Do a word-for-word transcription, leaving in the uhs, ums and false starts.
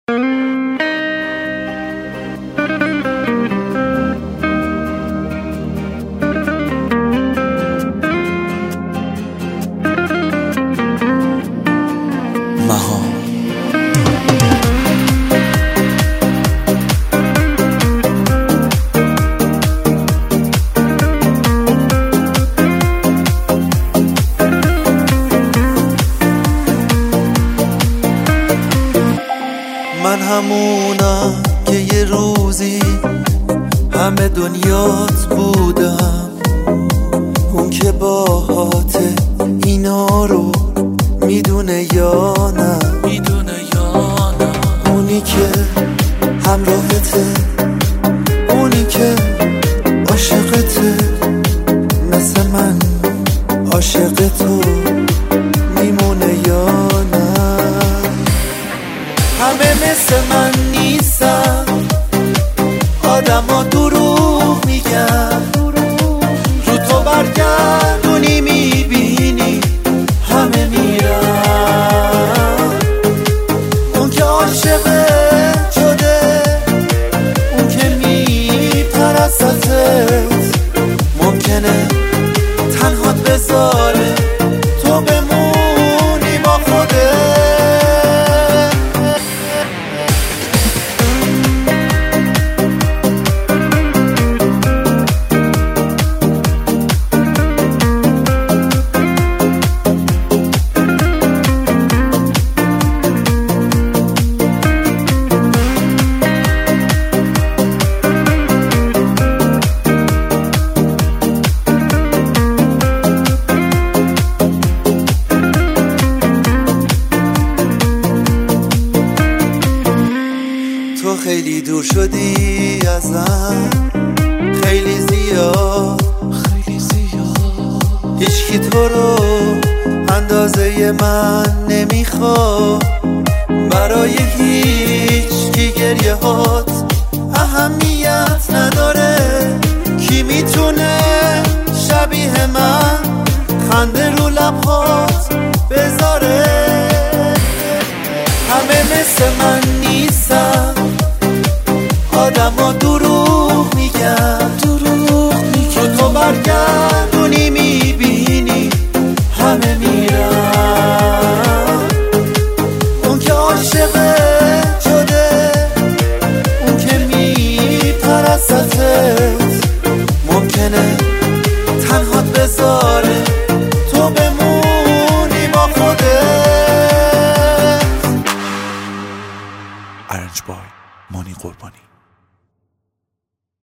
من همونم که یه روزی همه دنیات بودم، اون که باهات اینا رو میدونه یا نه، میدونه یا نه، اونی که همراهته، اونی که عاشقته، مثل من عاشق تو میمونه یا نه. همه مثل من نیستن، آدم ها دروغ میگن، رو تو برگردونی میبینی همه میرن. اون که عاشق شده، اون که میپرستت، ممکنه تنهات بذاره تو بمونی با خودت. تو خیلی دور شدی ازم، خیلی زیاد، خیلی زیاد. هیچکی تو رو اندازه من نمیخواد، برای هیچکی گریه هات اهمیت نداره. کی میتونه شبیه من خنده رو لبهات بذاره؟ همه مثل من نیستن، آدم ها دروغ میگن، دروغ میگن، تو برگردونی میبینی همه میرن. اون که عاشق شده، اون که میپرستت، ممکنه تنهات بذاره تو بمونی با خودت. ارنج بای مانی قربانی.